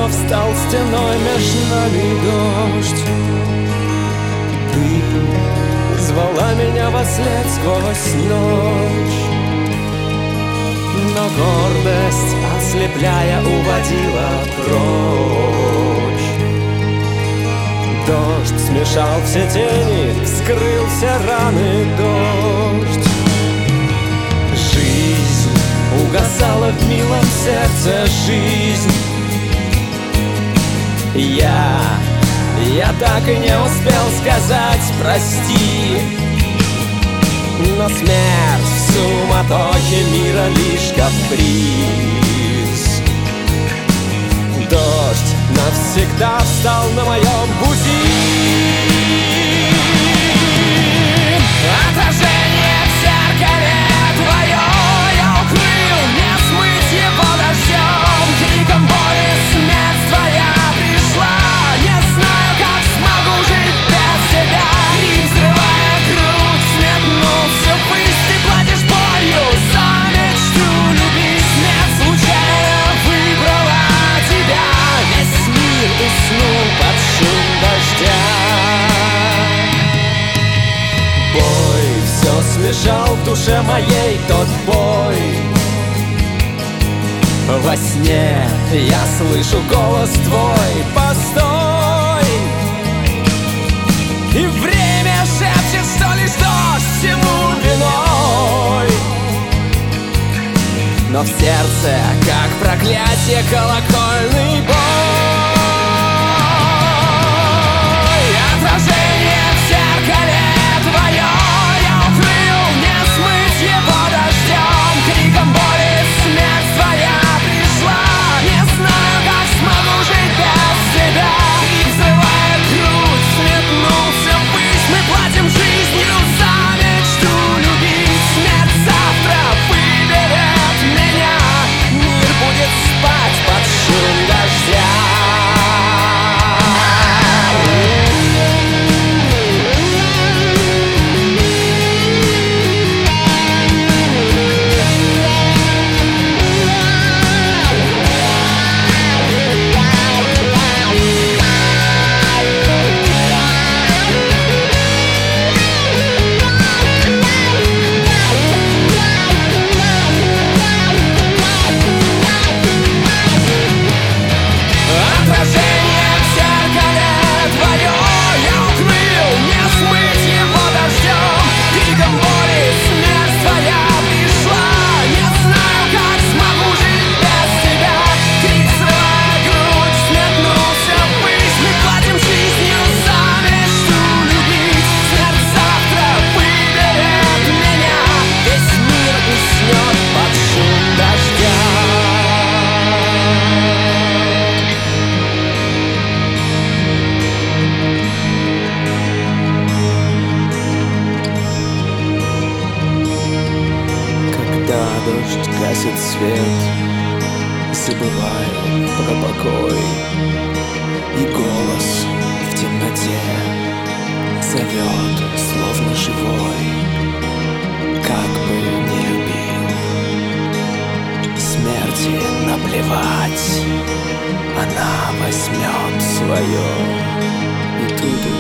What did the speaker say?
снова встал стеной меж нами дождь. Ты звала меня вослед сквозь ночь, но гордость, ослепляя, уводила прочь. Дождь смешал все тени, вскрыл все раны дождь. Жизнь угасала в милом сердце, жизнь. Я так и не успел сказать прости, но смерть в суматохе мира лишь каприз. Дождь навсегда встал на моем пути. Отражение в зеркале твое я укрыл, не смыть его дождем. Криком боли смерть твоя пришла, не знаю, как смогу жить без тебя. Крик, взрывая грудь, сметнулся ввысь. Ты платишь болью за мечту любить. Смерть случайно выбрала тебя. Весь мир уснул под шум дождя. Бой все смешал в душе моей тот бой. Во сне я слышу голос твой: постой! И время шепчет, что лишь дождь всему виной. Но в сердце, как проклятие, колокольный бой. Отражение в зеркале твое я укрыл, не смыть его дождем. Криком боли смерть твоя пришла, не знаю, как смогу жить без тебя. Крик, взрывая грудь, сметнулся ввысь. Мы платим жизнью за мечту любить. Смерть завтра выберет меня. Мир будет спать под шум дождя. Отражение в зеркале твое я укрыл, не смыть его дождем. Криком боли смерть твоя пришла, не знаю, как смогу жить без тебя. Крик, срывая грудь, сметнулся ввысь. Мы платим жизнью за мечту любить. Смерть завтра выберет меня. Весь мир уснет под шум дождя. Когда дождь гасит свет, забываю про покой. И голос в темноте зовет, словно живой. Как бы не любил, смерти наплевать, она возьмет свое. И тут